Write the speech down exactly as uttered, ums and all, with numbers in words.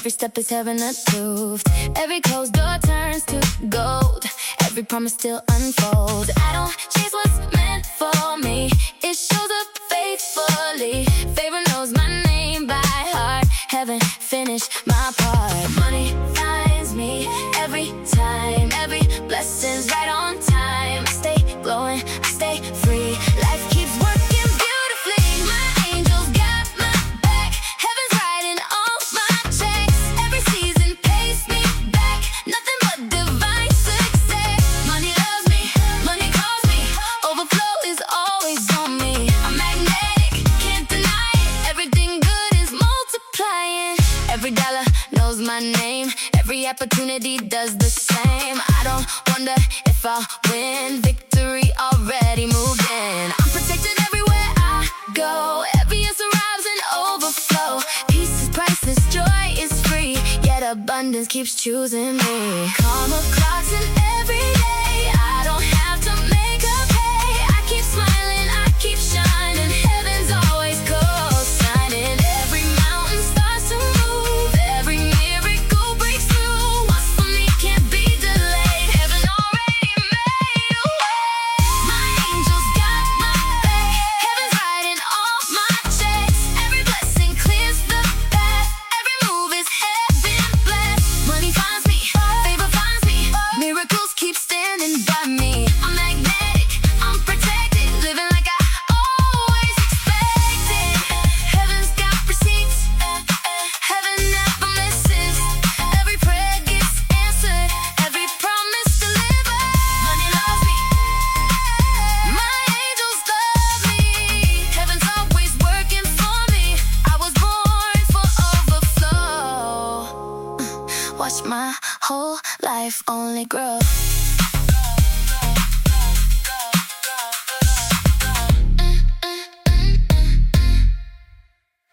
Every step is heaven approved. Every closed door turns to gold. Every promise still unfolds. I don't chase what's meant for me. It shows up faithfully. Favor knows my name by heart. Heaven finished my part. Money finds me every time. Every blessing's right on time. I stay glowing, I stay free. Life keeps working beautifully. My angels got my back. Heaven's writing all my checks. Every season pays me back. Nothing but divine success. Money loves me, money calls me. Overflow is always on me. I'm magnetic, can't deny it. Everything good is multiplying. Every dollar knows my name. Every opportunity does the same. I don't wonder if I'll win. Victory already moved in. I'm protected everywhere I go. Every answer arrives in overflow. Peace is priceless, joy is free. Yet abundance keeps choosing me. Karma clocks in every day. I don't have to make a pay. I keep smiling, I keep shining. Heaven's always co-signing. Every mountain starts to move. Every miracle breaks through. What's for me can't be delayed. Heaven already made a way. My angels got my back. Heaven's writing all my checks. Every blessing clears the path. Every move is heaven blessed. Money finds me, favor finds me. Miracles keep standing by me. I'm magnetic, I'm protected. Living like I always expected. Heaven's got receipts. Heaven never misses. Every prayer gets answered. Every promise delivered. Money loves me. My angels love me. Heaven's always working for me. I was born for overflow. Watch my whole life only grow.